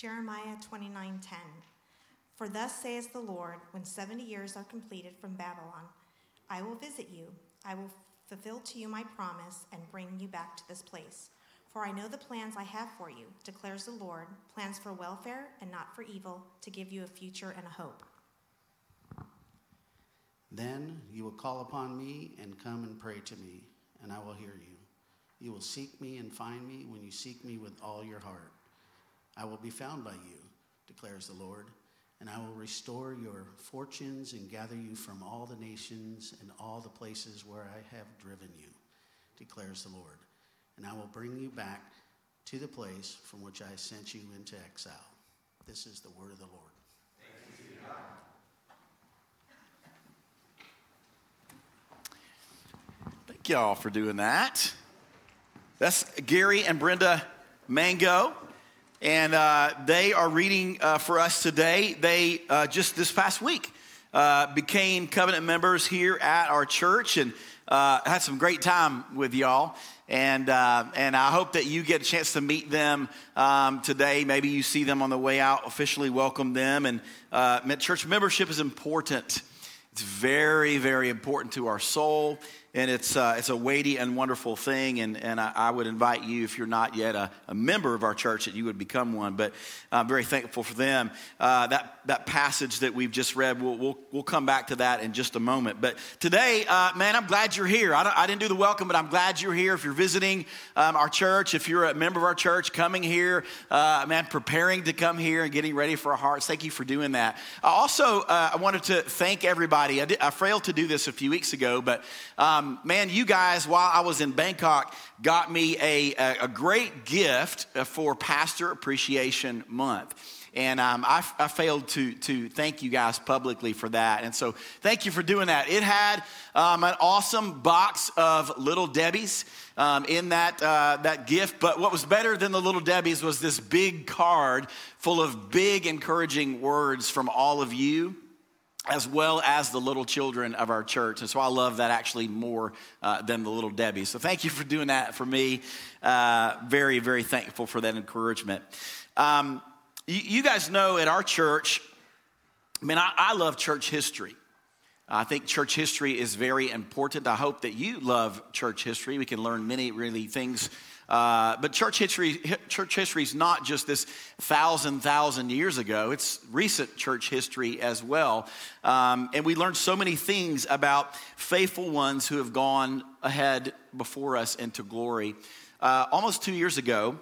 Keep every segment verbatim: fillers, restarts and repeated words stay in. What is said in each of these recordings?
Jeremiah twenty-nine ten. For thus says the Lord, when seventy years are completed from Babylon, I will visit you, I will fulfill to you my promise, and bring you back to this place. For I know the plans I have for you, declares the Lord, plans for welfare and not for evil, to give you a future and a hope. Then you will call upon me and come and pray to me, and I will hear you. You will seek me and find me when you seek me with all your heart. I will be found by you, declares the Lord, and I will restore your fortunes and gather you from all the nations and all the places where I have driven you, declares the Lord. And I will bring you back to the place from which I sent you into exile. This is the word of the Lord. Thanks be to God. Thank y'all for doing that. That's Gary and Brenda Mango, and uh, they are reading uh, for us today. They uh, just this past week uh, became covenant members here at our church, and uh, had some great time with y'all. And uh, and I hope that you get a chance to meet them um, today. Maybe you see them on the way out, officially welcome them. And uh, church membership is important. It's very, very important to our soul. And it's uh, it's a weighty and wonderful thing, and, and I, I would invite you, if you're not yet a, a member of our church, that you would become one. But I'm very thankful for them. Uh, that that passage that we've just read, we'll we'll, we'll come back to that in just a moment. But today, uh, man, I'm glad you're here. I, don't, I didn't do the welcome, but I'm glad you're here. If you're visiting um, our church, if you're a member of our church, coming here, uh, man, preparing to come here and getting ready for our hearts, thank you for doing that. I also, uh, I wanted to thank everybody. I, did, I failed to do this a few weeks ago, but um, man, you guys, while I was in Bangkok, got me a, a, a great gift for Pastor Appreciation Month. And um, I, I failed to, to thank you guys publicly for that. And so thank you for doing that. It had um, an awesome box of Little Debbie's um, in that, uh, that gift. But what was better than the Little Debbie's was this big card full of big encouraging words from all of you, as well as the little children of our church. And so I love that actually more uh, than the Little Debbie. So thank you for doing that for me. Uh, very, very thankful for that encouragement. Um, you, you guys know at our church, I mean, I, I love church history. I think church history is very important. I hope that you love church history. We can learn many really things. Uh, but church history, church history is not just this thousand, thousand years ago. It's recent church history as well. Um, and we learned so many things about faithful ones who have gone ahead before us into glory. Uh, almost two years ago,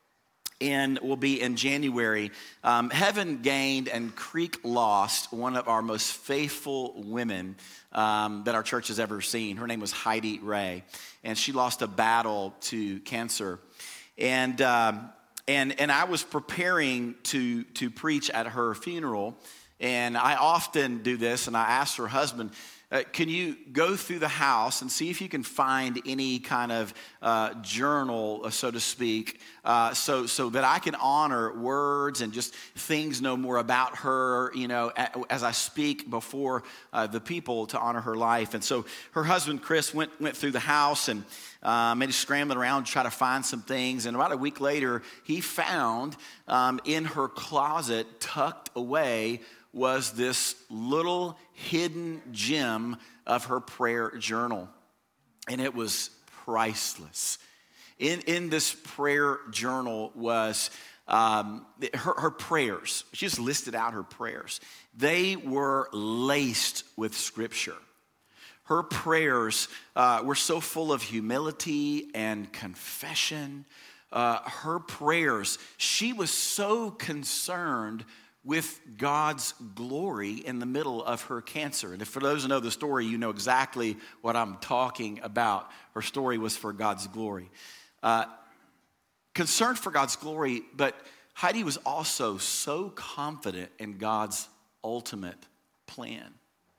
and will be in January, um, Heaven Gained and Creek lost one of our most faithful women um, that our church has ever seen. Her name was Heidi Ray, and she lost a battle to cancer. And um, and and I was preparing to to preach at her funeral, and I often do this, and I asked her husband, Uh, can you go through the house and see if you can find any kind of uh, journal, uh, so to speak, uh, so so that I can honor words and just things know more about her, you know, as I speak before uh, the people to honor her life. And so her husband, Chris, went went through the house and um, and he's scrambling around to try to find some things. And about a week later, he found um, in her closet, tucked away, was this little hidden gem of her prayer journal. And it was priceless. In, in this prayer journal was um, her, her prayers. She just listed out her prayers. They were laced with scripture. Her prayers uh, were so full of humility and confession. Uh, her prayers, she was so concerned with God's glory in the middle of her cancer. And if for those who know the story, you know exactly what I'm talking about. Her story was for God's glory. Uh, concerned for God's glory, but Heidi was also so confident in God's ultimate plan.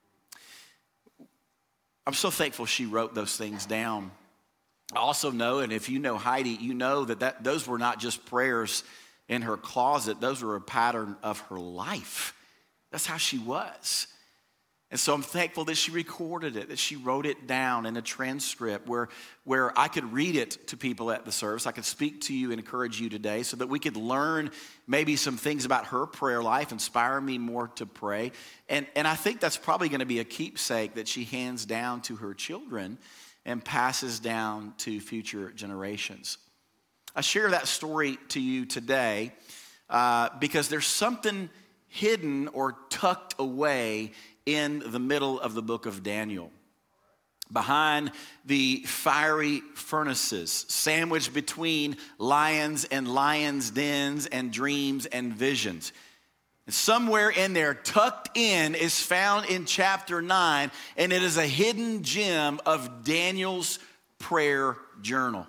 I'm so thankful she wrote those things down. I also know, and if you know Heidi, you know that, that those were not just prayers in her closet. Those were a pattern of her life. That's how she was. And so I'm thankful that she recorded it, that she wrote it down in a transcript where, where I could read it to people at the service. I could speak to you and encourage you today so that we could learn maybe some things about her prayer life, inspire me more to pray. And, and I think that's probably going to be a keepsake that she hands down to her children and passes down to future generations. I share that story to you today uh, because there's something hidden or tucked away in the middle of the book of Daniel. Behind the fiery furnaces, sandwiched between lions and lions' dens and dreams and visions. And somewhere in there, tucked in, is found in chapter nine, and it is a hidden gem of Daniel's prayer journal.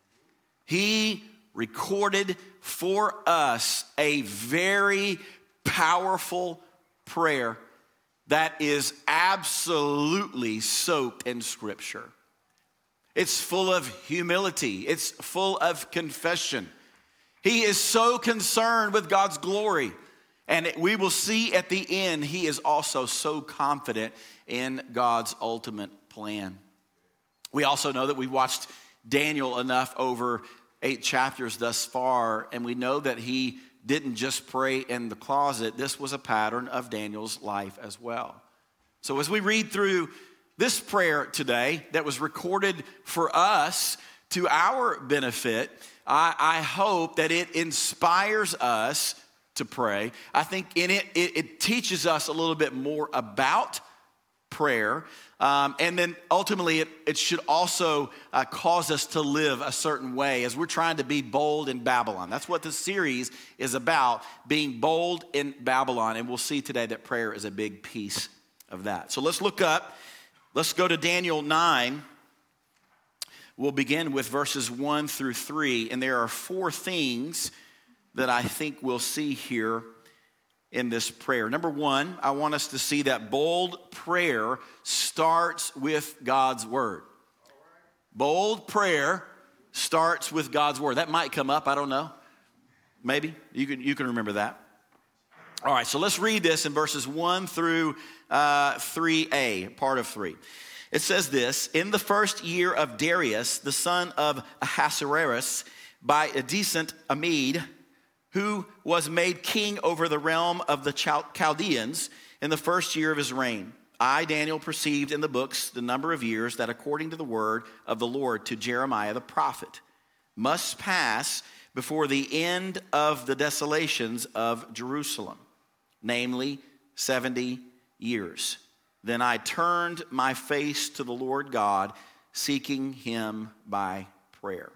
He recorded for us a very powerful prayer that is absolutely soaked in Scripture. It's full of humility. It's full of confession. He is so concerned with God's glory. And we will see at the end, he is also so confident in God's ultimate plan. We also know that we've watched Daniel enough over eight chapters thus far, and we know that he didn't just pray in the closet. This was a pattern of Daniel's life as well. So as we read through this prayer today that was recorded for us to our benefit, I, I hope that it inspires us to pray. I think in it, it, it teaches us a little bit more about prayer. Um, and then ultimately, it, it should also uh, cause us to live a certain way as we're trying to be bold in Babylon. That's what this series is about, being bold in Babylon. And we'll see today that prayer is a big piece of that. So let's look up. Let's go to Daniel nine. We'll begin with verses one through three. And there are four things that I think we'll see here in this prayer. Number one, I want us to see that bold prayer starts with God's word. Bold prayer starts with God's word. That might come up, I don't know. Maybe, you can, you can remember that. All right, so let's read this in verses one through uh, three a, part of three. It says this: in the first year of Darius, the son of Ahasuerus, by a decent Amid, who was made king over the realm of the Chaldeans in the first year of his reign, I, Daniel, perceived in the books the number of years that, according to the word of the Lord to Jeremiah the prophet, must pass before the end of the desolations of Jerusalem, namely seventy years. Then I turned my face to the Lord God, seeking him by prayer.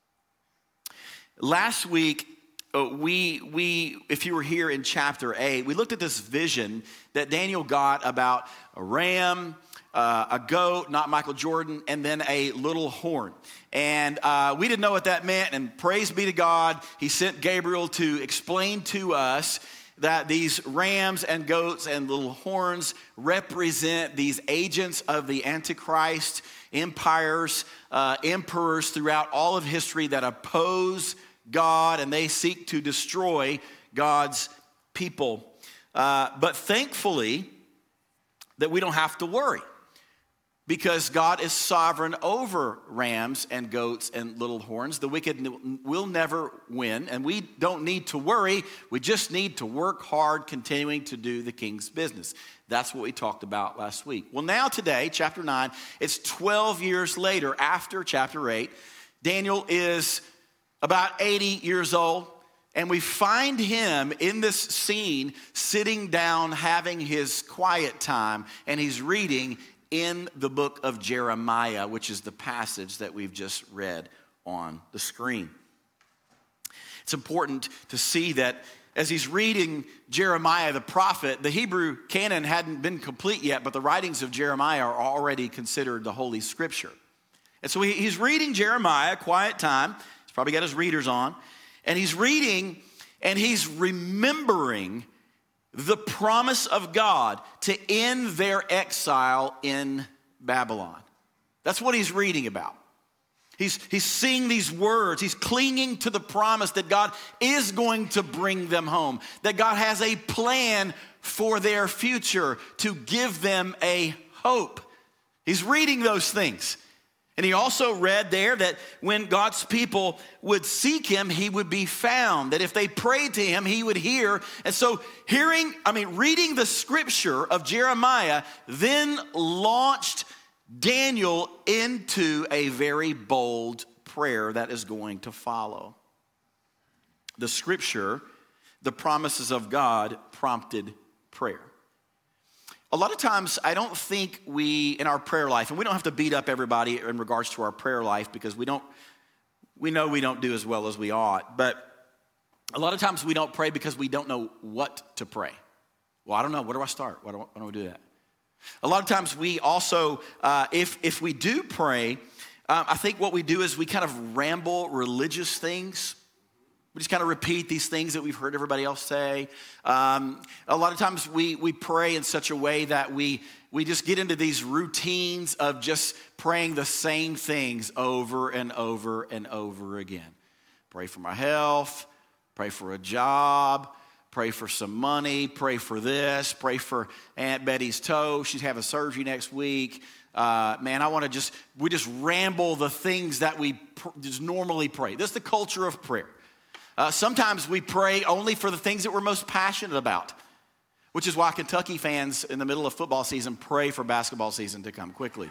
Last week, Uh, we, we, if you were here in chapter eight, we looked at this vision that Daniel got about a ram, uh, a goat, not Michael Jordan, and then a little horn. And uh, we didn't know what that meant, and praise be to God, he sent Gabriel to explain to us that these rams and goats and little horns represent these agents of the Antichrist, empires, uh, emperors throughout all of history that oppose God, and they seek to destroy God's people. Uh, but thankfully, that we don't have to worry, because God is sovereign over rams and goats and little horns. The wicked will never win, and we don't need to worry. We just need to work hard, continuing to do the king's business. That's what we talked about last week. Well, now today, chapter nine, it's twelve years later after chapter eight. Daniel is about eighty years old, and we find him in this scene sitting down having his quiet time, and he's reading in the book of Jeremiah, which is the passage that we've just read on the screen. It's important to see that as he's reading Jeremiah the prophet, the Hebrew canon hadn't been complete yet, but the writings of Jeremiah are already considered the Holy Scripture. And so he's reading Jeremiah, quiet time. Probably got his readers on, and he's reading and he's remembering the promise of God to end their exile in Babylon. That's what he's reading about. He's, he's seeing these words. He's clinging to the promise that God is going to bring them home, that God has a plan for their future, to give them a hope. He's reading those things. And he also read there that when God's people would seek him, he would be found. That if they prayed to him, he would hear. And so hearing, I mean, reading the scripture of Jeremiah then launched Daniel into a very bold prayer that is going to follow. The scripture, the promises of God, prompted prayer. A lot of times, I don't think we, in our prayer life, and we don't have to beat up everybody in regards to our prayer life because we don't, we know we don't do as well as we ought, but a lot of times we don't pray because we don't know what to pray. Well, I don't know. Where do I start? Why do I, why do I do that? A lot of times we also, uh, if, if we do pray, um, I think what we do is we kind of ramble religious things. We just kind of repeat these things that we've heard everybody else say. Um, a lot of times we we pray in such a way that we we just get into these routines of just praying the same things over and over and over again. Pray for my health, pray for a job, pray for some money, pray for this, pray for Aunt Betty's toe. She's having surgery next week. Uh, man, I want to just, we just ramble the things that we pr- just normally pray. This is the culture of prayer. Uh, sometimes we pray only for the things that we're most passionate about, which is why Kentucky fans in the middle of football season pray for basketball season to come quickly.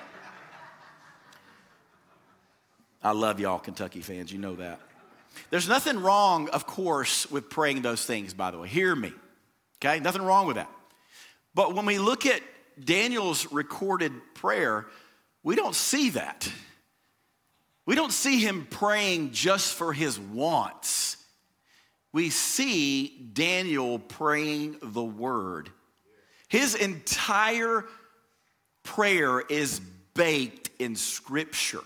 I love y'all, Kentucky fans. You know that. There's nothing wrong, of course, with praying those things, by the way. Hear me, okay? Nothing wrong with that. But when we look at Daniel's recorded prayer, we don't see that. We don't see him praying just for his wants. We see Daniel praying the word. His entire prayer is baked in scripture.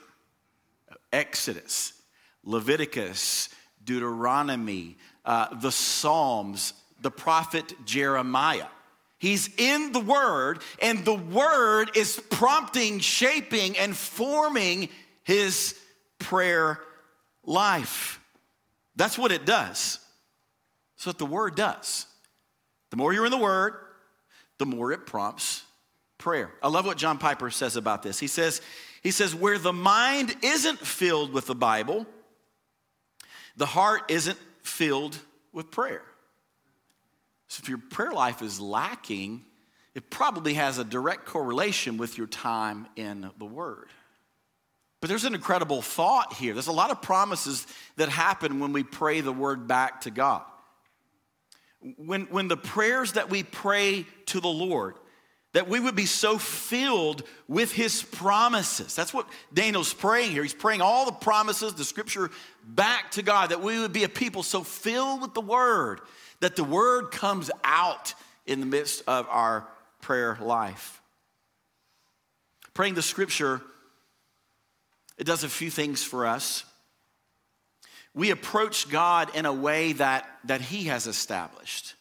Exodus, Leviticus, Deuteronomy, uh, the Psalms, the prophet Jeremiah. He's in the word, and the word is prompting, shaping, and forming his prayer life. That's what it does. That's what the word does. The more you're in the word, the more it prompts prayer. I love what John Piper says about this. He says, he says, where the mind isn't filled with the Bible, the heart isn't filled with prayer. So if your prayer life is lacking, it probably has a direct correlation with your time in the word. But there's an incredible thought here. There's a lot of promises that happen when we pray the word back to God. When, when the prayers that we pray to the Lord, that we would be so filled with his promises. That's what Daniel's praying here. He's praying all the promises, the scripture back to God, that we would be a people so filled with the word that the word comes out in the midst of our prayer life. Praying the scripture, it does a few things for us. We approach God in a way that, that he has established.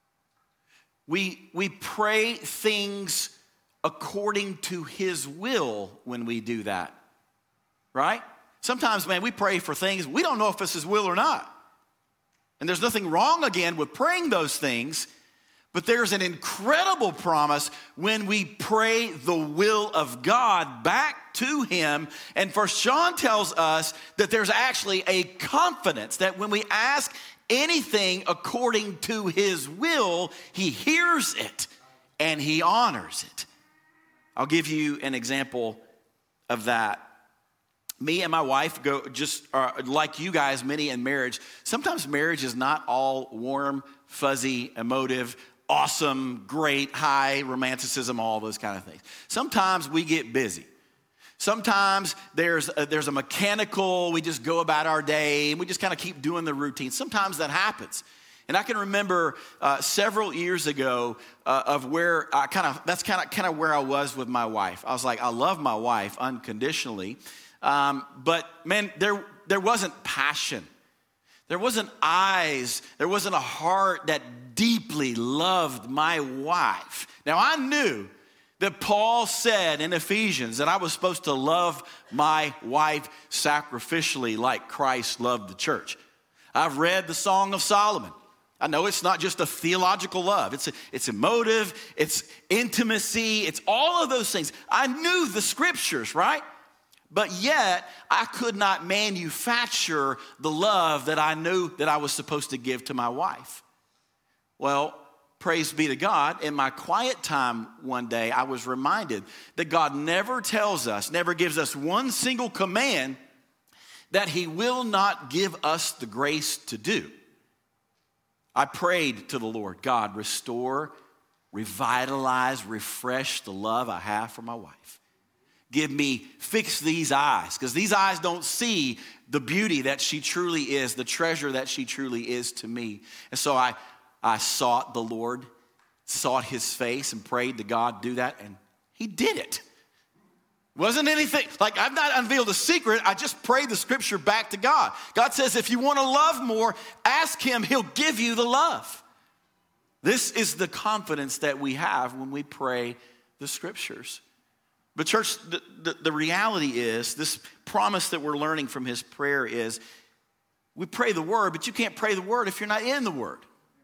We, we pray things according to his will when we do that, right? Sometimes, man, we pray for things, we don't know if it's his will or not. And there's nothing wrong, again, with praying those things, but there's an incredible promise when we pray the will of God back to him. And First John tells us that there's actually a confidence that when we ask anything according to his will, he hears it and he honors it. I'll give you an example of that. Me and my wife go just uh, like you guys, many in marriage. Sometimes marriage is not all warm, fuzzy, emotive, awesome, great, high romanticism, all those kind of things. Sometimes we get busy. Sometimes there's a, there's a mechanical, we just go about our day and we just kind of keep doing the routine. Sometimes that happens. And I can remember uh, several years ago uh, of where I kind of, that's kind of kind of where I was with my wife. I was like, I love my wife unconditionally. Um, but man, there there wasn't passion. There wasn't eyes. There wasn't a heart that deeply loved my wife. Now I knew that Paul said in Ephesians that I was supposed to love my wife sacrificially like Christ loved the church. I've read the Song of Solomon. I know it's not just a theological love. It's, a, it's emotive, it's intimacy, it's all of those things. I knew the scriptures, right? But yet, I could not manufacture the love that I knew that I was supposed to give to my wife. Well, praise be to God, in my quiet time one day, I was reminded that God never tells us, never gives us one single command that he will not give us the grace to do. I prayed to the Lord, God, restore, revitalize, refresh the love I have for my wife. Give me, fix these eyes, because these eyes don't see the beauty that she truly is, the treasure that she truly is to me. And so I, I sought the Lord, sought his face, and prayed to God, do that, and he did it. Wasn't anything, like I've not unveiled a secret, I just prayed the scripture back to God. God says, if you want to love more, ask him, he'll give you the love. This is the confidence that we have when we pray the scriptures. But church, the, the, the reality is, this promise that we're learning from his prayer is, we pray the word, but you can't pray the word if you're not in the word.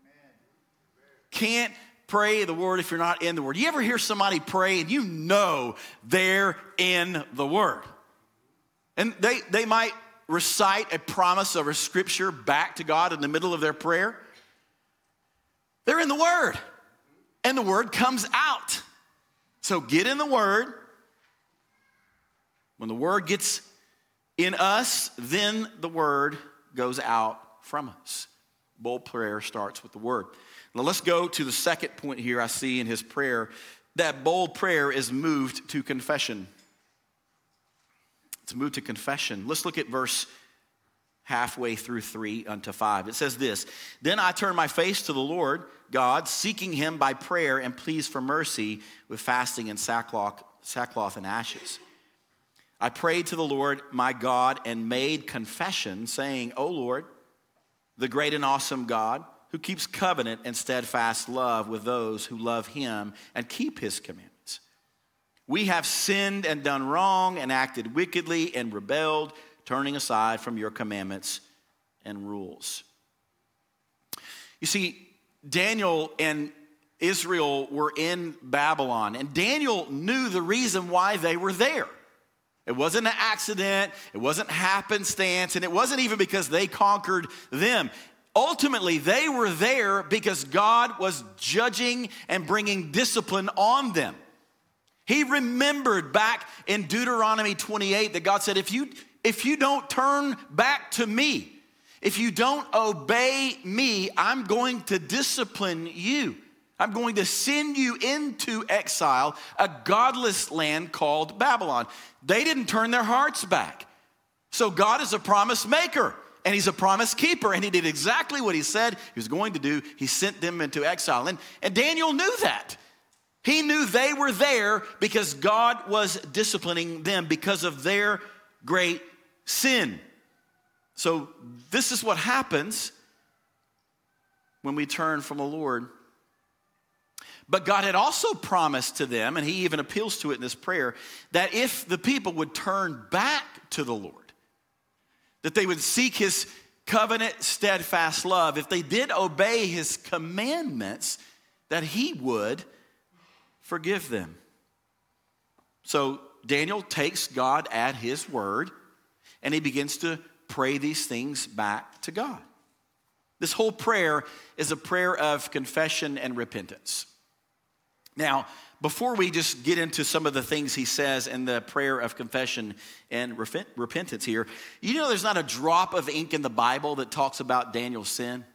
Can't pray the word if you're not in the word. You ever hear somebody pray and you know they're in the word? And they, they might recite a promise or a scripture back to God in the middle of their prayer. They're in the word. And the word comes out. So get in the word. When the word gets in us, then the word goes out from us. Bold prayer starts with the word. Now let's go to the second point here I see in his prayer. That bold prayer is moved to confession. It's moved to confession. Let's look at verse halfway through three unto five. It says this, then I turned my face to the Lord God, seeking him by prayer and pleas for mercy with fasting and sackcloth, sackcloth and ashes. I prayed to the Lord my God and made confession, saying, O Lord, the great and awesome God, who keeps covenant and steadfast love with those who love him and keep his commandments. We have sinned and done wrong and acted wickedly and rebelled, turning aside from your commandments and rules. You see, Daniel and Israel were in Babylon, and Daniel knew the reason why they were there. It wasn't an accident, it wasn't happenstance, and it wasn't even because they conquered them. Ultimately, they were there because God was judging and bringing discipline on them. He remembered back in Deuteronomy twenty-eight that God said, if you, if you don't turn back to me, if you don't obey me, I'm going to discipline you. I'm going to send you into exile, a godless land called Babylon. They didn't turn their hearts back. So God is a promise maker. And he's a promise keeper, and he did exactly what he said he was going to do. He sent them into exile. And, and Daniel knew that. He knew they were there because God was disciplining them because of their great sin. So this is what happens when we turn from the Lord. But God had also promised to them, and he even appeals to it in this prayer, that if the people would turn back to the Lord, that they would seek his covenant, steadfast love, if they did obey his commandments, that he would forgive them. So Daniel takes God at his word, and he begins to pray these things back to God. This whole prayer is a prayer of confession and repentance. Now, before we just get into some of the things he says in the prayer of confession and repentance here, you know there's not a drop of ink in the Bible that talks about Daniel's sin?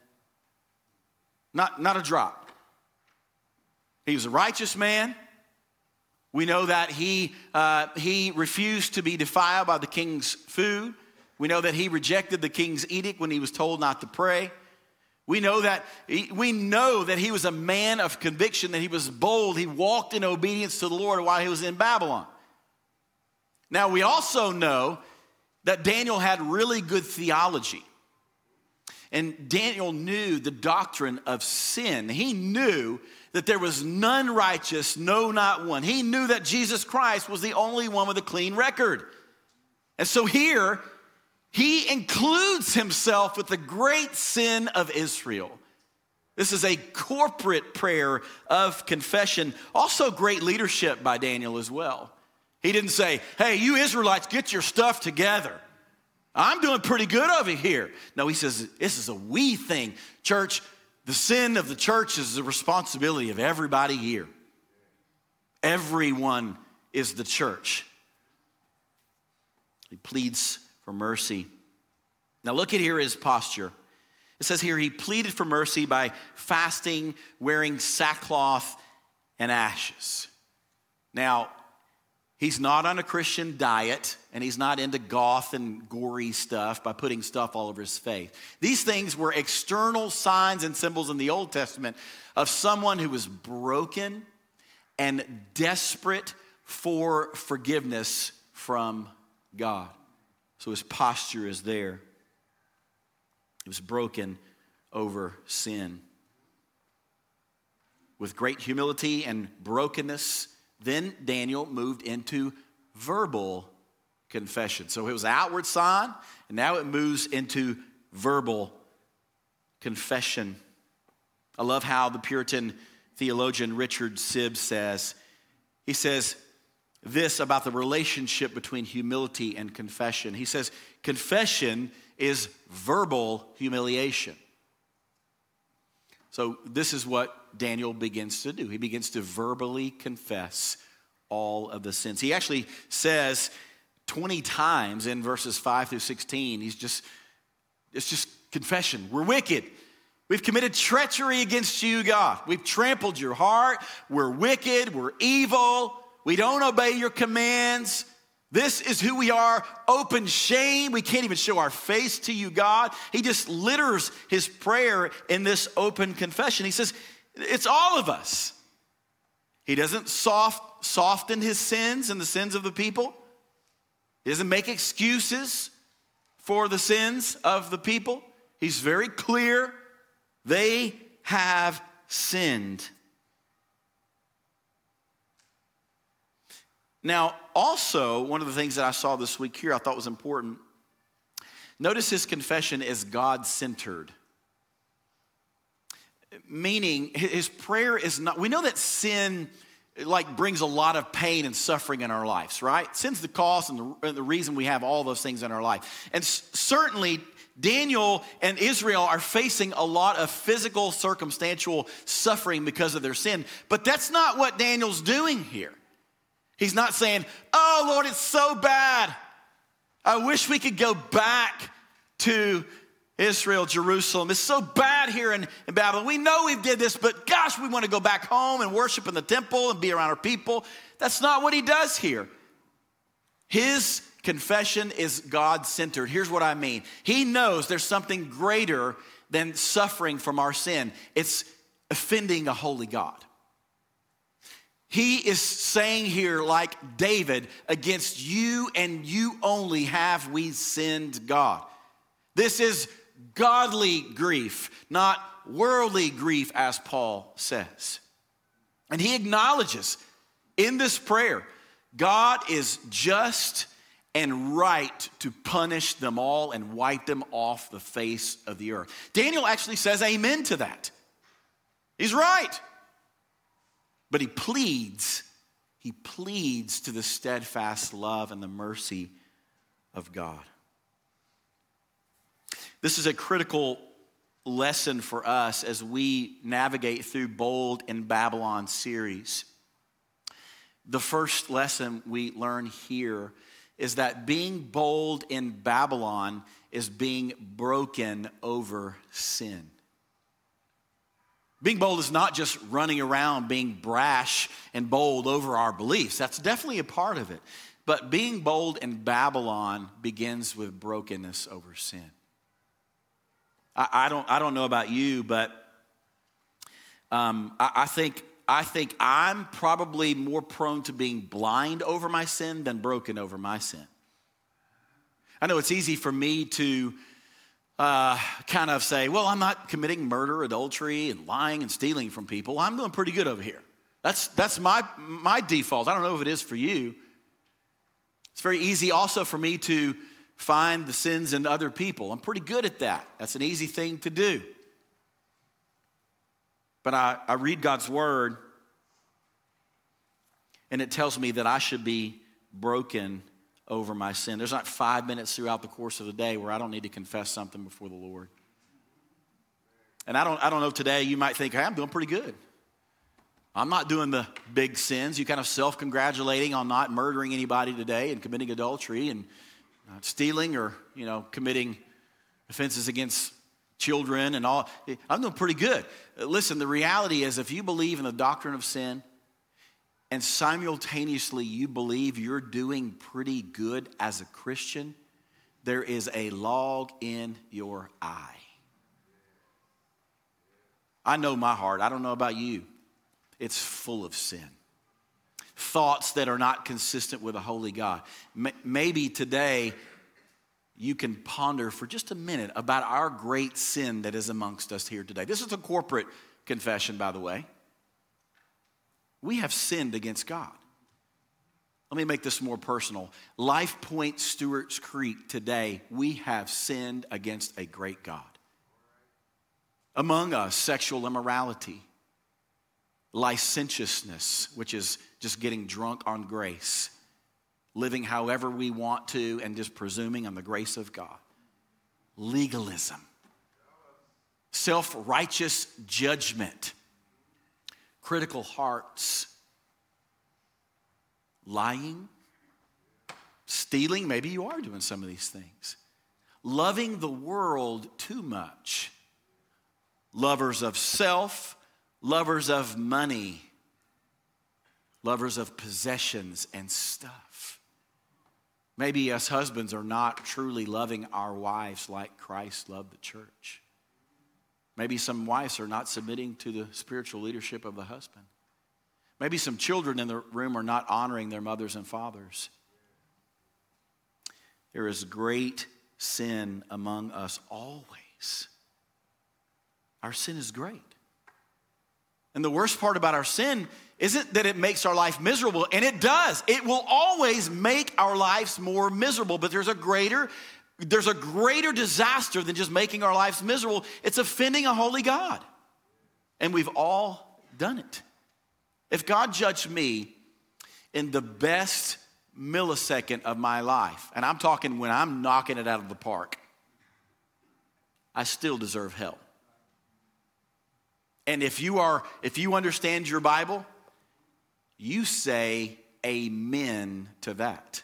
Not, not a drop. He was a righteous man. We know that he, uh, he refused to be defiled by the king's food. We know that he rejected the king's edict when he was told not to pray. We know that we know that he was a man of conviction, that he was bold. He walked in obedience to the Lord while he was in Babylon. Now, we also know that Daniel had really good theology. And Daniel knew the doctrine of sin. He knew that there was none righteous, no, not one. He knew that Jesus Christ was the only one with a clean record. And so here, he includes himself with the great sin of Israel. This is a corporate prayer of confession. Also great leadership by Daniel as well. He didn't say, hey, you Israelites, get your stuff together. I'm doing pretty good over here. No, he says, this is a we thing. Church, the sin of the church is the responsibility of everybody here. Everyone is the church. He pleads for mercy. Now look at here his posture. It says here he pleaded for mercy by fasting, wearing sackcloth and ashes. Now, he's not on a Christian diet, and he's not into goth and gory stuff by putting stuff all over his face. These things were external signs and symbols in the Old Testament of someone who was broken and desperate for forgiveness from God. So his posture is there. He was broken over sin. With great humility and brokenness, then Daniel moved into verbal confession. So it was an outward sign, and now it moves into verbal confession. I love how the Puritan theologian Richard Sibbes says, he says this about the relationship between humility and confession. He says, confession is verbal humiliation. So this is what Daniel begins to do. He begins to verbally confess all of the sins. He actually says twenty times in verses five through sixteen, he's just, it's just confession. We're wicked. We've committed treachery against you, God. We've trampled your heart. We're wicked. We're evil. We don't obey your commands. This is who we are. Open shame. We can't even show our face to you, God. He just litters his prayer in this open confession. He says, it's all of us. He doesn't soft, soften his sins and the sins of the people. He doesn't make excuses for the sins of the people. He's very clear. They have sinned. Now, also, one of the things that I saw this week here I thought was important. Notice his confession is God-centered. Meaning, his prayer is not, we know that sin like brings a lot of pain and suffering in our lives, right? Sin's the cause and the, and the reason we have all those things in our life. And s- certainly, Daniel and Israel are facing a lot of physical, circumstantial suffering because of their sin. But that's not what Daniel's doing here. He's not saying, oh, Lord, it's so bad. I wish we could go back to Israel, Jerusalem. It's so bad here in, in Babylon. We know we did this, but gosh, we want to go back home and worship in the temple and be around our people. That's not what he does here. His confession is God-centered. Here's what I mean. He knows there's something greater than suffering from our sin. It's offending a holy God. He is saying here, like David, against you and you only have we sinned, God. This is godly grief, not worldly grief, as Paul says. And he acknowledges in this prayer, God is just and right to punish them all and wipe them off the face of the earth. Daniel actually says amen to that. He's right. But he pleads, he pleads to the steadfast love and the mercy of God. This is a critical lesson for us as we navigate through Bold in Babylon series. The first lesson we learn here is that being bold in Babylon is being broken over sin. Being bold is not just running around being brash and bold over our beliefs. That's definitely a part of it. But being bold in Babylon begins with brokenness over sin. I, I don't, I don't know about you, but um, I, I think, I think I'm probably more prone to being blind over my sin than broken over my sin. I know it's easy for me to Uh, kind of say, well, I'm not committing murder, adultery, and lying and stealing from people. I'm doing pretty good over here. That's that's my my default. I don't know if it is for you. It's very easy also for me to find the sins in other people. I'm pretty good at that. That's an easy thing to do. But I, I read God's word, and it tells me that I should be broken over my sin. There's not five minutes throughout the course of the day where I don't need to confess something before the Lord. And I don't, I don't know today, you might think, hey, I'm doing pretty good. I'm not doing the big sins. You kind of self-congratulating on not murdering anybody today and committing adultery and not stealing or, you know, committing offenses against children and all. I'm doing pretty good. Listen, the reality is if you believe in the doctrine of sin and simultaneously you believe you're doing pretty good as a Christian, there is a log in your eye. I know my heart. I don't know about you. It's full of sin. Thoughts that are not consistent with a holy God. Maybe today you can ponder for just a minute about our great sin that is amongst us here today. This is a corporate confession, by the way. We have sinned against God. Let me make this more personal. Life Point Stewart's Creek today, we have sinned against a great God. Among us, sexual immorality, licentiousness, which is just getting drunk on grace, living however we want to and just presuming on the grace of God, legalism, self-righteous judgment, critical hearts, lying, stealing, maybe you are doing some of these things, loving the world too much, lovers of self, lovers of money, lovers of possessions and stuff. Maybe us husbands are not truly loving our wives like Christ loved the church. Maybe some wives are not submitting to the spiritual leadership of the husband. Maybe some children in the room are not honoring their mothers and fathers. There is great sin among us always. Our sin is great. And the worst part about our sin isn't that it makes our life miserable, and it does. It will always make our lives more miserable, but there's a greater, there's a greater disaster than just making our lives miserable. It's offending a holy God. And we've all done it. If God judged me in the best millisecond of my life, and I'm talking when I'm knocking it out of the park, I still deserve hell. And if you are, if you understand your Bible, you say amen to that.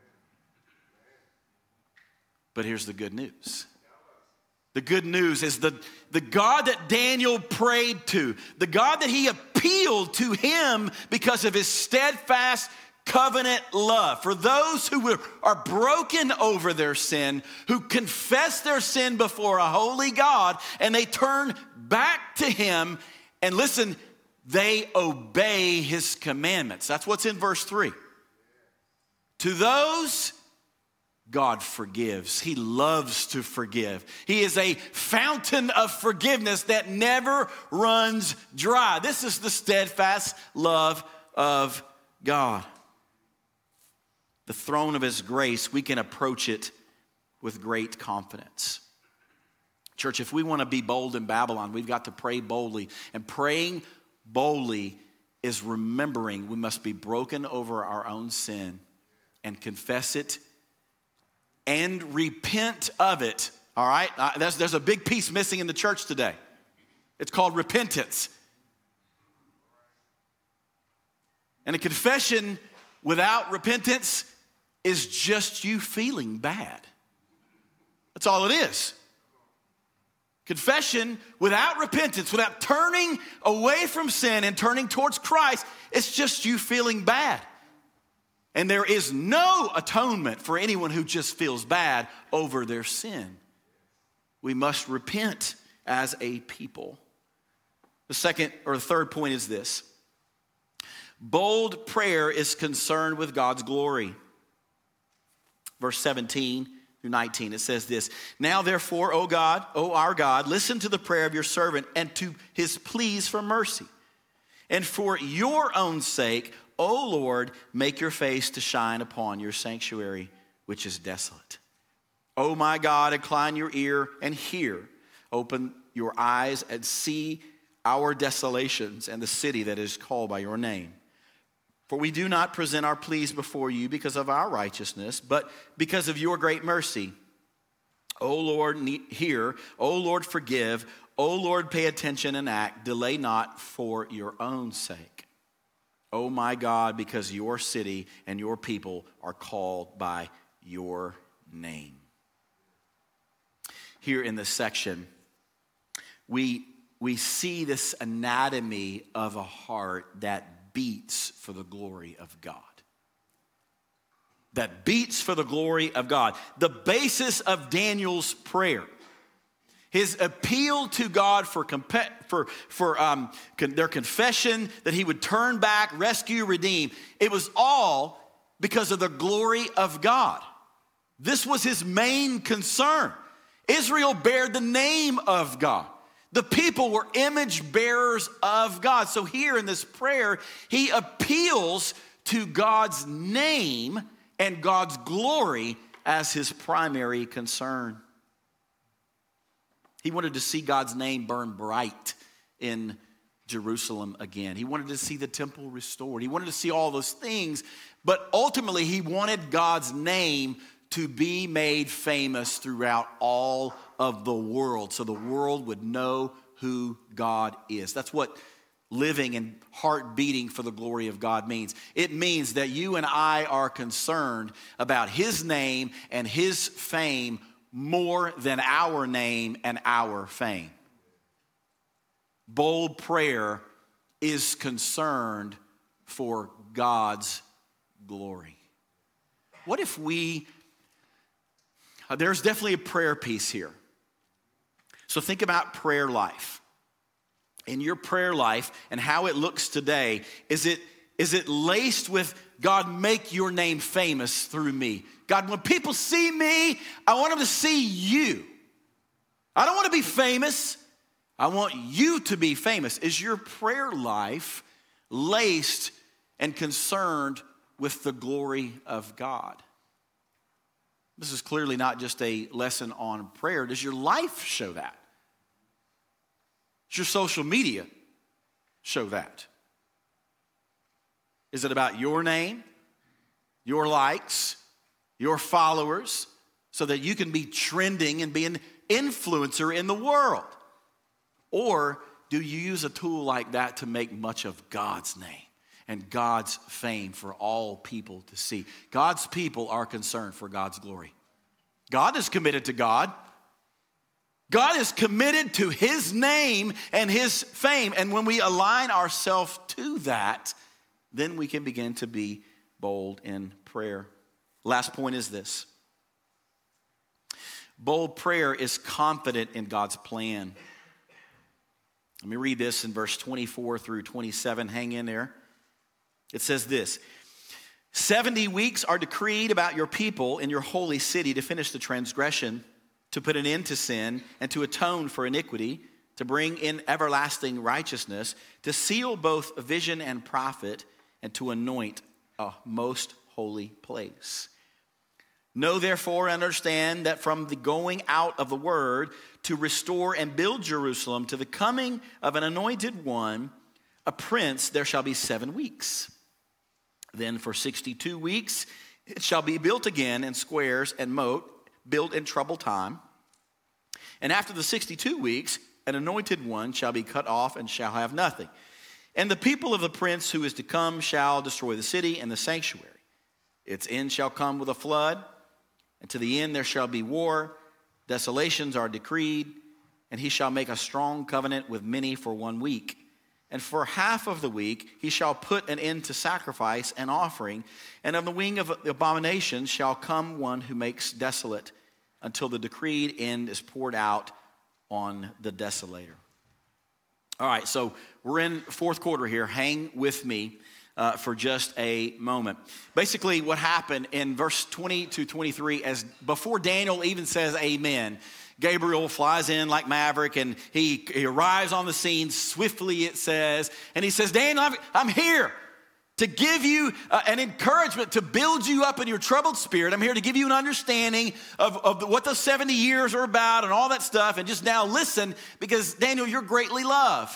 But here's the good news. The good news is the, the God that Daniel prayed to, the God that he appealed to him because of his steadfast covenant love. For those who are broken over their sin, who confess their sin before a holy God, and they turn back to him, and listen, they obey his commandments. That's what's in verse three. To those, God forgives. He loves to forgive. He is a fountain of forgiveness that never runs dry. This is the steadfast love of God. The throne of his grace, we can approach it with great confidence. Church, if we want to be bold in Babylon, we've got to pray boldly. And praying boldly is remembering we must be broken over our own sin and confess it and repent of it. All right? Uh, there's, there's a big piece missing in the church today. It's called repentance. And a confession without repentance is just you feeling bad. That's all it is. Confession without repentance, without turning away from sin and turning towards Christ, it's just you feeling bad. And there is no atonement for anyone who just feels bad over their sin. We must repent as a people. The second or the third point is this. Bold prayer is concerned with God's glory. Verse seventeen through nineteen, it says this. Now therefore, O God, O our God, listen to the prayer of your servant and to his pleas for mercy. And for your own sake, O Lord, make your face to shine upon your sanctuary, which is desolate. O my God, incline your ear and hear. Open your eyes and see our desolations and the city that is called by your name. For we do not present our pleas before you because of our righteousness, but because of your great mercy. O Lord, hear. O Lord, forgive. O Lord, pay attention and act. Delay not for your own sake. O my God, because your city and your people are called by your name. Here in this section, we, we see this anatomy of a heart that beats for the glory of God. That beats for the glory of God. The basis of Daniel's prayer, his appeal to God for, for, for um, their confession that he would turn back, rescue, redeem, it was all because of the glory of God. This was his main concern. Israel bared the name of God. The people were image bearers of God. So here in this prayer, he appeals to God's name and God's glory as his primary concern. He wanted to see God's name burn bright in Jerusalem again. He wanted to see the temple restored. He wanted to see all those things, but ultimately he wanted God's name to be made famous throughout all of the world, so the world would know who God is. That's what living and heart beating for the glory of God means. It means that you and I are concerned about his name and his fame more than our name and our fame. Bold prayer is concerned for God's glory. What if we, uh, there's definitely a prayer piece here. So think about prayer life. In your prayer life and how it looks today, is it, is it laced with, God, make your name famous through me? God, when people see me, I want them to see you. I don't want to be famous. I want you to be famous. Is your prayer life laced and concerned with the glory of God? This is clearly not just a lesson on prayer. Does your life show that? Does your social media show that? Is it about your name, your likes, your followers, so that you can be trending and be an influencer in the world? Or do you use a tool like that to make much of God's name and God's fame for all people to see? God's people are concerned for God's glory. God is committed to God. God is committed to his name and his fame. And when we align ourselves to that, then we can begin to be bold in prayer. Last point is this. Bold prayer is confident in God's plan. Let me read this in verse twenty-four through twenty-seven. Hang in there. It says this. seventy weeks are decreed about your people in your holy city to finish the transgression, to put an end to sin, and to atone for iniquity, to bring in everlasting righteousness, to seal both vision and prophet, and to anoint a most holy place. Know therefore and understand that from the going out of the word to restore and build Jerusalem to the coming of an anointed one, a prince, there shall be seven weeks. Then for sixty-two weeks it shall be built again in squares and moat, built in trouble time. And after the sixty-two weeks, an anointed one shall be cut off and shall have nothing. And the people of the prince who is to come shall destroy the city and the sanctuary. Its end shall come with a flood, and to the end there shall be war. Desolations are decreed, and he shall make a strong covenant with many for one week. And for half of the week he shall put an end to sacrifice and offering, and of the wing of abomination shall come one who makes desolate, until the decreed end is poured out on the desolator. All right, so we're in fourth quarter here. Hang with me uh, for just a moment. Basically, what happened in verse twenty to twenty-three, as before Daniel even says amen, Gabriel flies in like Maverick, and he, he arrives on the scene swiftly, it says, and he says, Daniel, I'm, I'm here to give you uh, an encouragement, to build you up in your troubled spirit. I'm here to give you an understanding of, of the, what the seventy years are about and all that stuff. And just now listen, because Daniel, you're greatly loved.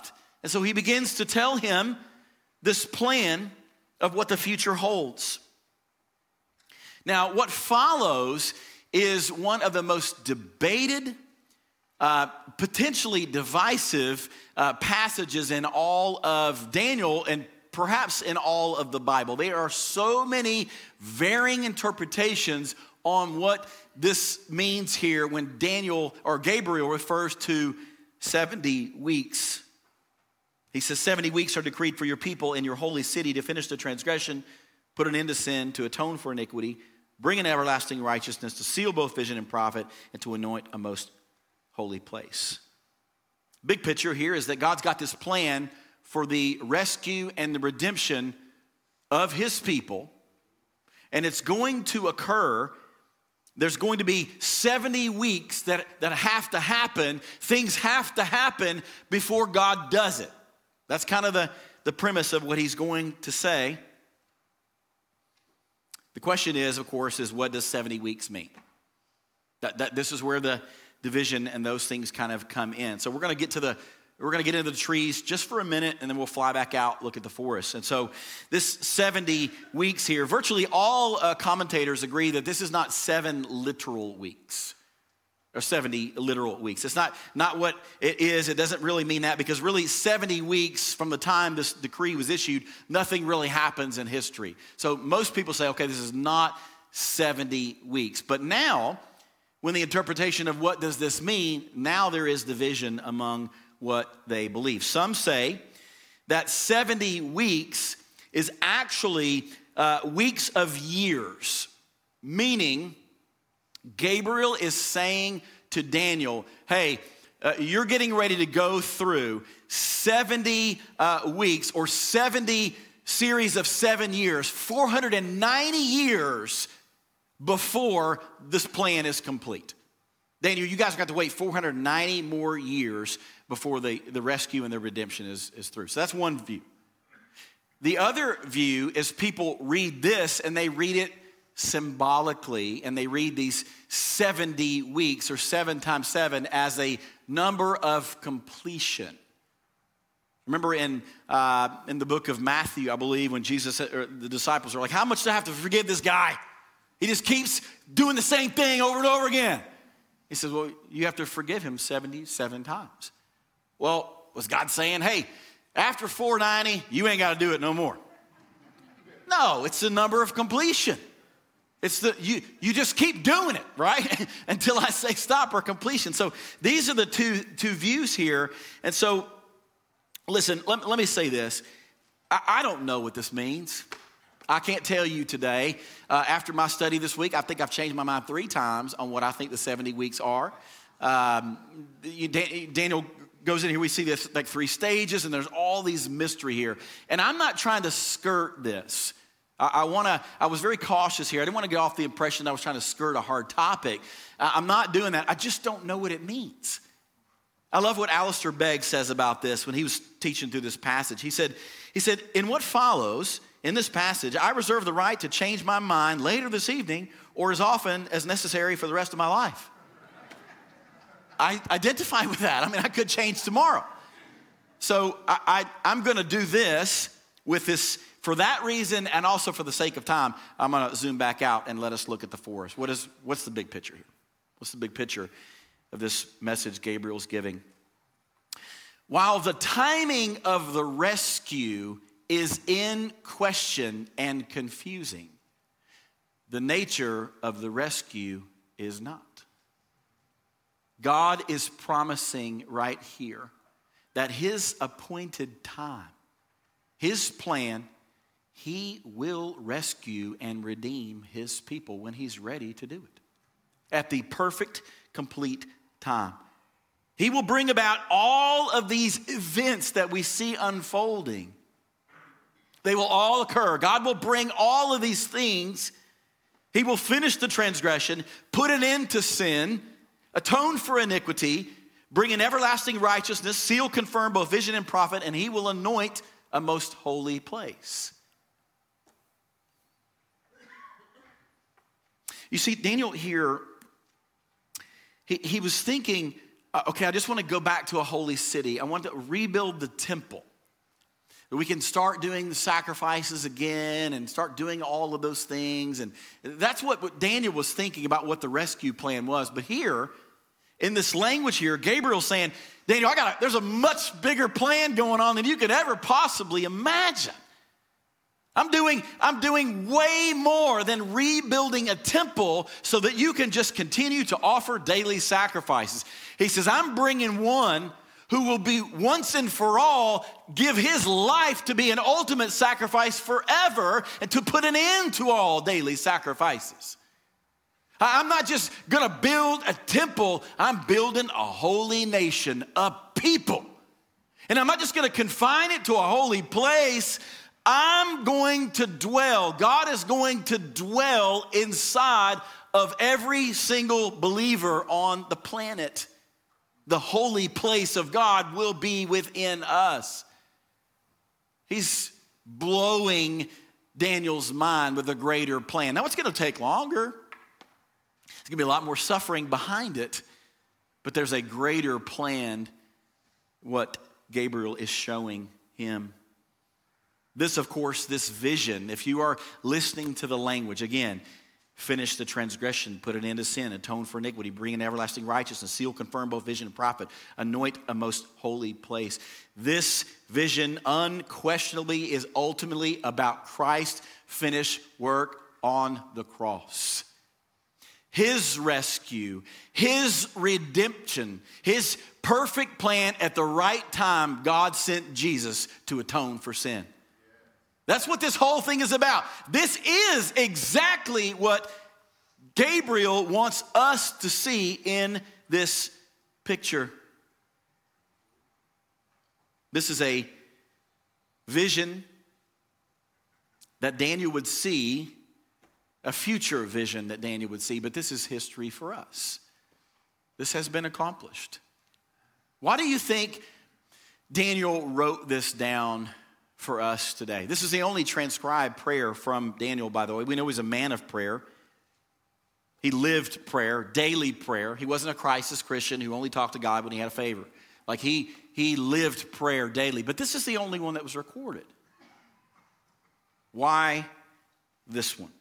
And so he begins to tell him this plan of what the future holds. Now, what follows is one of the most debated, uh, potentially divisive uh, passages in all of Daniel and perhaps in all of the Bible. There are so many varying interpretations on what this means here when Daniel or Gabriel refers to seventy weeks. He says, seventy weeks are decreed for your people in your holy city to finish the transgression, put an end to sin, to atone for iniquity, bring an everlasting righteousness, to seal both vision and prophet, and to anoint a most holy place. Big picture here is that God's got this plan for the rescue and the redemption of his people. And it's going to occur. There's going to be seventy weeks that, that have to happen. Things have to happen before God does it. That's kind of the, the premise of what he's going to say. The question is, of course, is what does seventy weeks mean? That, that this is where the division and those things kind of come in. So we're going to get to the we're going to get into the trees just for a minute, and then we'll fly back out, look at the forest. And so this seventy weeks here, virtually all uh, commentators agree that this is not seven literal weeks. Or seventy literal weeks. It's not, not what it is. It doesn't really mean that, because really seventy weeks from the time this decree was issued, nothing really happens in history. So most people say, okay, this is not seventy weeks. But now, when the interpretation of what does this mean, now there is division among what they believe. Some say that seventy weeks is actually uh, weeks of years, meaning Gabriel is saying to Daniel, hey, uh, you're getting ready to go through seventy uh, weeks or seventy series of seven years, four hundred ninety years before this plan is complete. Daniel, you guys got to wait four hundred ninety more years before the, the rescue and the redemption is, is through. So that's one view. The other view is people read this and they read it symbolically, and they read these seventy weeks or seven times seven as a number of completion. Remember in uh, in the book of Matthew, I believe, when Jesus or the disciples are like, how much do I have to forgive this guy? He just keeps doing the same thing over and over again. He says, well, you have to forgive him seventy-seven times. Well, was God saying, hey, after four ninety, you ain't got to do it no more? No, it's the number of completion. It's the you you just keep doing it, right? Until I say stop or completion. So these are the two, two views here. And so, listen, let, let me say this. I, I don't know what this means. I can't tell you today. Uh, after my study this week, I think I've changed my mind three times on what I think the seventy weeks are. Um, you, Daniel goes in here, we see this like three stages, and there's all these mystery here. And I'm not trying to skirt this. I want to, I was very cautious here. I didn't want to get off the impression that I was trying to skirt a hard topic. I'm not doing that. I just don't know what it means. I love what Alistair Begg says about this when he was teaching through this passage. He said, he said, in what follows in this passage, I reserve the right to change my mind later this evening or as often as necessary for the rest of my life. I identify with that. I mean, I could change tomorrow. So I, I, I'm going to do this with this. For that reason, and also for the sake of time, I'm going to zoom back out and let us look at the forest. What is, what's the big picture here? What's the big picture of this message Gabriel's giving? While the timing of the rescue is in question and confusing, the nature of the rescue is not. God is promising right here that his appointed time, his plan, he will rescue and redeem his people when he's ready to do it at the perfect, complete time. He will bring about all of these events that we see unfolding. They will all occur. God will bring all of these things. He will finish the transgression, put an end to sin, atone for iniquity, bring an everlasting righteousness, seal, confirm both vision and prophet, and he will anoint a most holy place. You see, Daniel here, he, he was thinking uh, okay, I just want to go back to a holy city. I want to rebuild the temple. We can start doing the sacrifices again and start doing all of those things. And that's what, what Daniel was thinking about what the rescue plan was. But here, in this language here, Gabriel's saying, Daniel, I got a, there's a much bigger plan going on than you could ever possibly imagine. I'm doing, I'm doing way more than rebuilding a temple so that you can just continue to offer daily sacrifices. He says, I'm bringing one who will be once and for all give his life to be an ultimate sacrifice forever and to put an end to all daily sacrifices. I'm not just gonna build a temple, I'm building a holy nation, a people. And I'm not just gonna confine it to a holy place, I'm going to dwell, God is going to dwell inside of every single believer on the planet. The holy place of God will be within us. He's blowing Daniel's mind with a greater plan. Now, it's going to take longer. There's going to be a lot more suffering behind it. But there's a greater plan, what Gabriel is showing him. This, of course, this vision, if you are listening to the language, again, finish the transgression, put an end to sin, atone for iniquity, bring in everlasting righteousness, seal, confirm both vision and prophet, anoint a most holy place. This vision unquestionably is ultimately about Christ's finished work on the cross. His rescue, his redemption, his perfect plan at the right time, God sent Jesus to atone for sin. That's what this whole thing is about. This is exactly what Gabriel wants us to see in this picture. This is a vision that Daniel would see, a future vision that Daniel would see, but this is history for us. This has been accomplished. Why do you think Daniel wrote this down for us today? This is the only transcribed prayer from Daniel, by the way. We know he's a man of prayer. He lived prayer, daily prayer. He wasn't a crisis Christian who only talked to God when he had a favor. Like he, he lived prayer daily. But this is the only one that was recorded. Why this one?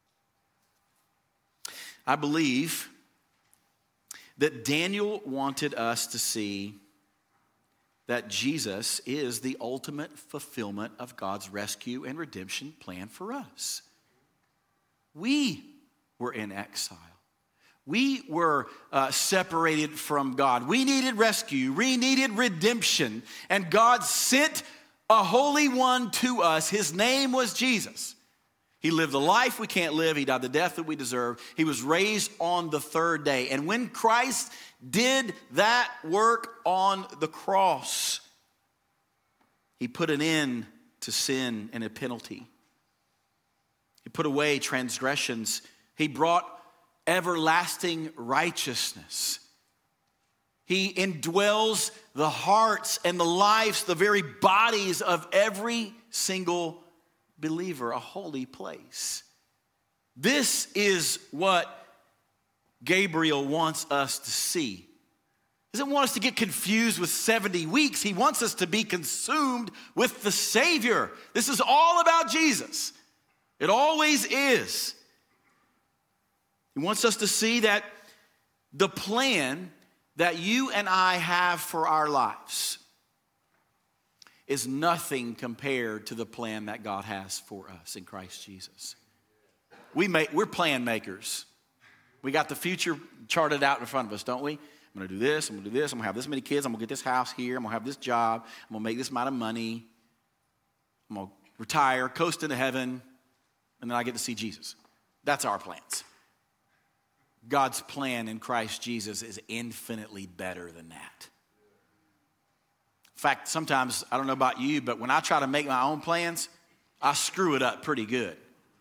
I believe that Daniel wanted us to see that Jesus is the ultimate fulfillment of God's rescue and redemption plan for us. We were in exile. We were uh, separated from God. We needed rescue. We needed redemption. And God sent a Holy One to us. His name was Jesus. He lived the life we can't live. He died the death that we deserve. He was raised on the third day. And when Christ did that work on the cross, he put an end to sin and a penalty. He put away transgressions. He brought everlasting righteousness. He indwells the hearts and the lives, the very bodies of every single believer, a holy place. This is what Gabriel wants us to see. He doesn't want us to get confused with seventy weeks. He wants us to be consumed with the Savior. This is all about Jesus. It always is. He wants us to see that the plan that you and I have for our lives is nothing compared to the plan that God has for us in Christ Jesus. We make, we're plan makers. We got the future charted out in front of us, don't we? I'm going to do this, I'm going to do this, I'm going to have this many kids, I'm going to get this house here, I'm going to have this job, I'm going to make this amount of money, I'm going to retire, coast into heaven, and then I get to see Jesus. That's our plans. God's plan in Christ Jesus is infinitely better than that. In fact, sometimes, I don't know about you, but when I try to make my own plans, I screw it up pretty good.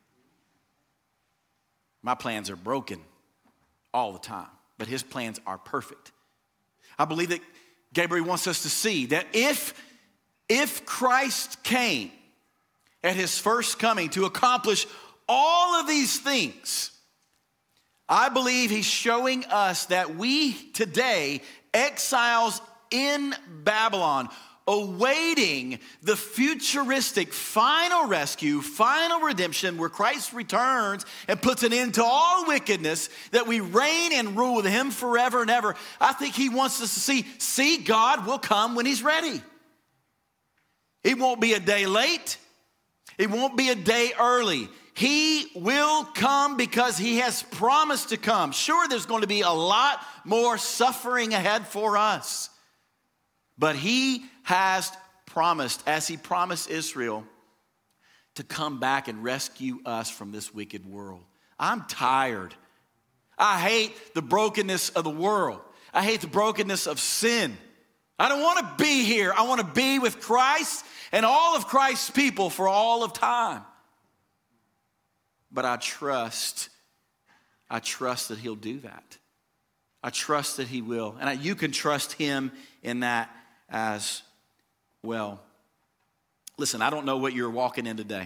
My plans are broken all the time, but his plans are perfect. I believe that Gabriel wants us to see that if, if Christ came at his first coming to accomplish all of these things, I believe he's showing us that we today, exiles in Babylon, awaiting the futuristic final rescue, final redemption, where Christ returns and puts an end to all wickedness, that we reign and rule with him forever and ever. I think he wants us to see, see God will come when he's ready. He won't be a day late. It won't be a day early. He will come because he has promised to come. Sure, there's going to be a lot more suffering ahead for us. But he has promised, as he promised Israel, to come back and rescue us from this wicked world. I'm tired. I hate the brokenness of the world. I hate the brokenness of sin. I don't want to be here. I want to be with Christ and all of Christ's people for all of time. But I trust, I trust that he'll do that. I trust that he will. And I, you can trust him in that as well. Listen, I don't know what you're walking in today.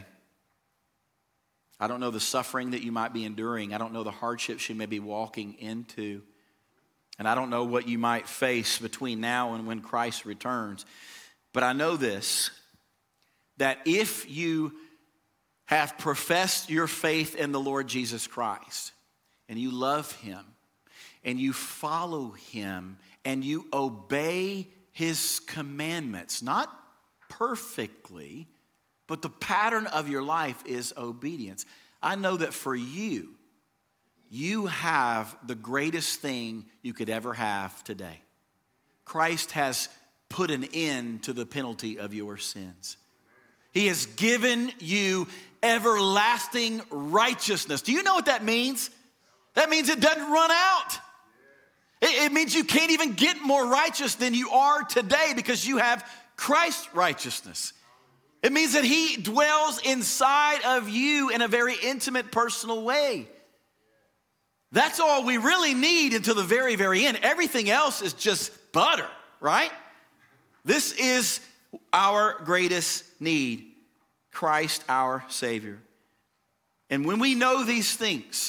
I don't know the suffering that you might be enduring. I don't know the hardships you may be walking into. And I don't know what you might face between now and when Christ returns. But I know this, that if you have professed your faith in the Lord Jesus Christ, and you love him, and you follow him, and you obey his commandments, not perfectly, but the pattern of your life is obedience. I know that for you, you have the greatest thing you could ever have today. Christ has put an end to the penalty of your sins. He has given you everlasting righteousness. Do you know what that means? That means it doesn't run out. It, it means you can't even get more righteous than you are today because you have Christ's righteousness. It means that he dwells inside of you in a very intimate, personal way. That's all we really need until the very, very end. Everything else is just butter, right? This is our greatest need, Christ our Savior. And when we know these things,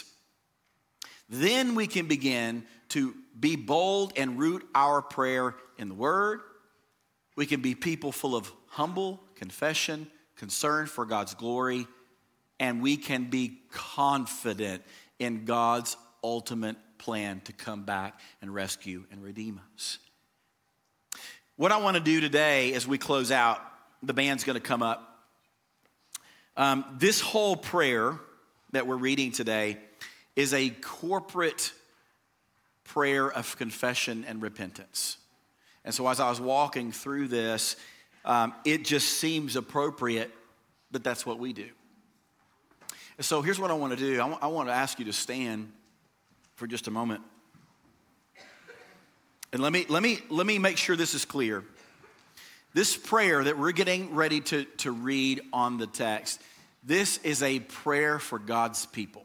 then we can begin to be bold and root our prayer in the Word. We can be people full of humble confession, concern for God's glory, and we can be confident in God's ultimate plan to come back and rescue and redeem us. What I want to do today as we close out, the band's going to come up. Um, this whole prayer that we're reading today is a corporate prayer of confession and repentance. And so as I was walking through this, um, it just seems appropriate that that's what we do. And so here's what I want to do. I, w- I want to ask you to stand for just a moment. And let me, let me, let me make sure this is clear. This prayer that we're getting ready to, to read on the text, this is a prayer for God's people.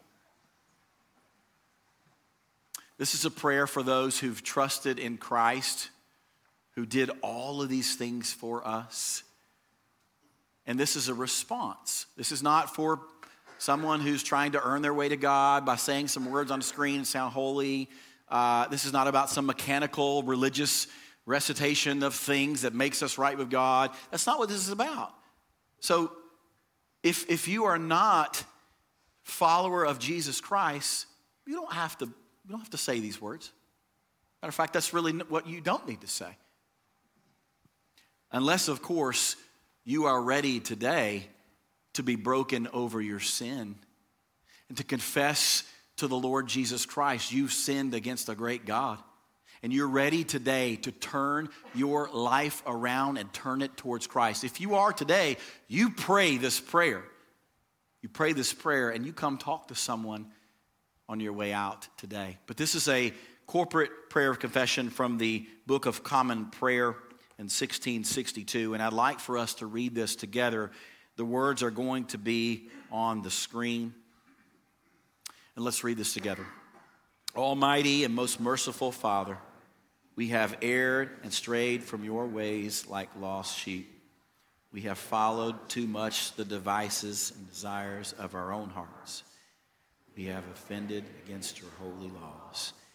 This is a prayer for those who've trusted in Christ, who did all of these things for us. And this is a response. This is not for someone who's trying to earn their way to God by saying some words on the screen and sound holy. Uh, this is not about some mechanical religious recitation of things that makes us right with God. That's not what this is about. So if, if you are not a follower of Jesus Christ, you don't have to, you don't have to say these words. Matter of fact, that's really what you don't need to say. Unless, of course, you are ready today to be broken over your sin and to confess to the Lord Jesus Christ you've sinned against a great God. And you're ready today to turn your life around and turn it towards Christ. If you are today, you pray this prayer. You pray this prayer and you come talk to someone on your way out today. But this is a corporate prayer of confession from the Book of Common Prayer in sixteen sixty-two. And I'd like for us to read this together. The words are going to be on the screen. And let's read this together. Almighty and most merciful Father, we have erred and strayed from your ways like lost sheep. We have followed too much the devices and desires of our own hearts. We have offended against your holy laws.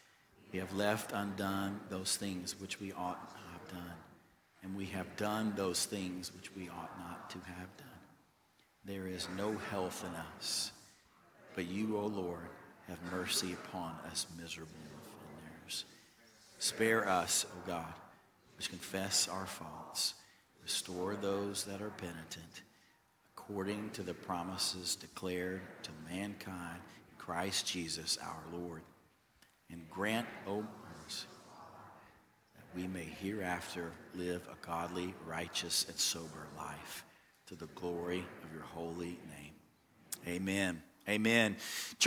We have left undone those things which we ought not have done, and we have done those things which we ought not to have done. There is no health in us, but you, O Lord, have mercy upon us miserable offenders. Spare us, O God, which confess our faults. Restore those that are penitent, according to the promises declared to mankind in Christ Jesus our Lord. And grant, O mercy, that we may hereafter live a godly, righteous, and sober life to the glory of your holy name. Amen. Amen. Church,